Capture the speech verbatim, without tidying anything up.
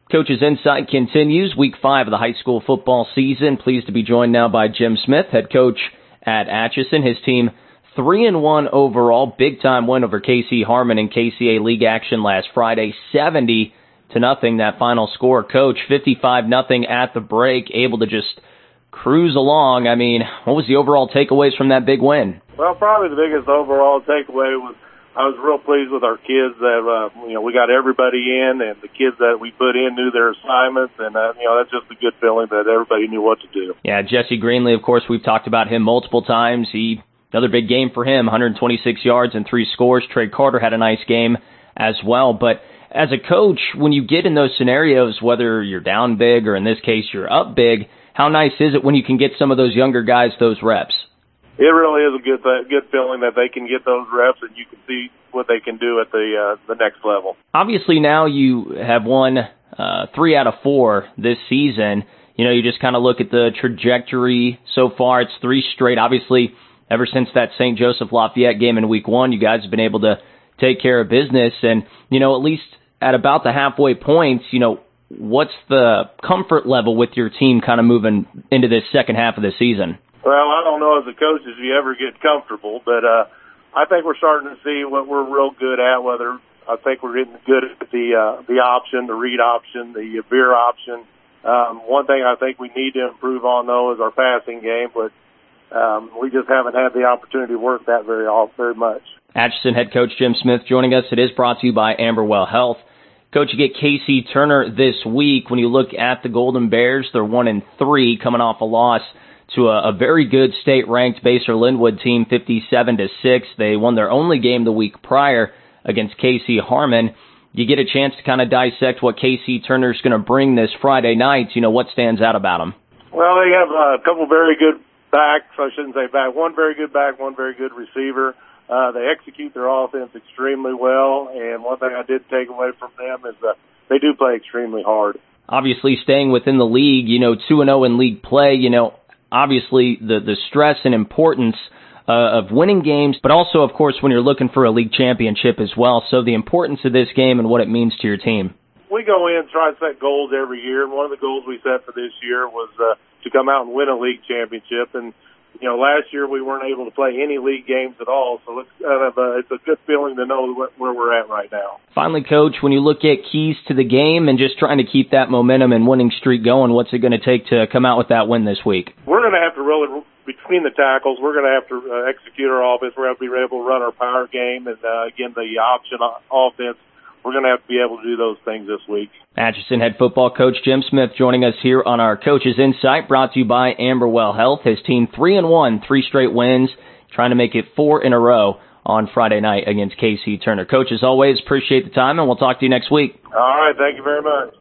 Coach's Insight continues week five of the high school football season. Pleased to be joined now by Jim Smith, head coach at Atchison. His team three and one overall, big time win over K C Harmon in K C A league action last Friday, seventy to nothing. That final score, Coach, fifty-five nothing at the break, able to just cruise along. I mean, what was the overall takeaways from that big win? Well, probably the biggest overall takeaway was I was real pleased with our kids that, uh, you know, we got everybody in, and the kids that we put in knew their assignments, and, uh, you know, that's just a good feeling that everybody knew what to do. Yeah, Jesse Greenlee, of course, we've talked about him multiple times. He, another big game for him, one hundred twenty-six yards and three scores. Trey Carter had a nice game as well. But as a coach, when you get in those scenarios, whether you're down big or in this case you're up big, how nice is it when you can get some of those younger guys those reps? It really is a good good feeling that they can get those reps and you can see what they can do at the uh, the next level. Obviously, now you have won uh, three out of four this season. You know, you just kind of look at the trajectory so far. It's three straight. Obviously, ever since that Saint Joseph Lafayette game in week one, you guys have been able to take care of business. And, you know, at least at about the halfway points, you know, what's the comfort level with your team kind of moving into this second half of the season? Well, I don't know as a coach if you ever get comfortable, but uh, I think we're starting to see what we're real good at, whether I think we're getting good at the uh, the option, the read option, the veer option. Um, one thing I think we need to improve on, though, is our passing game, but um, we just haven't had the opportunity to work that very, very much. Atchison head coach Jim Smith joining us. It is brought to you by Amberwell Health. Coach, you get K C Turner this week. When you look at the Golden Bears, they're one and three, coming off a loss to a, a very good state-ranked Basehor Linwood team, fifty-seven to six. They won their only game the week prior against K C Harmon. You get a chance to kind of dissect what K C Turner's going to bring this Friday night. You know, what stands out about them? Well, they have a couple very good backs. I shouldn't say back. One very good back, one very good receiver. Uh, they execute their offense extremely well, and one thing I did take away from them is that they do play extremely hard. Obviously, staying within the league, you know, two and oh in league play, you know, obviously the, the stress and importance uh, of winning games, but also, of course, when you're looking for a league championship as well. So the importance of this game and what it means to your team. We go in and try to set goals every year, and one of the goals we set for this year was uh, to come out and win a league championship. And, you know, last year we weren't able to play any league games at all, so it's, kind of a, it's a good feeling to know where we're at right now. Finally, Coach, when you look at keys to the game and just trying to keep that momentum and winning streak going, what's it going to take to come out with that win this week? We're going to have to really, between the tackles, we're going to have to uh, execute our offense. We're going to have to be able to run our power game, and, uh, again, the option offense. We're going to have to be able to do those things this week. Atchison head football coach Jim Smith joining us here on our Coach's Insight, brought to you by Amberwell Health. His team three and one, three straight wins, trying to make it four in a row on Friday night against K C Turner. Coach, as always, appreciate the time, and we'll talk to you next week. All right, thank you very much.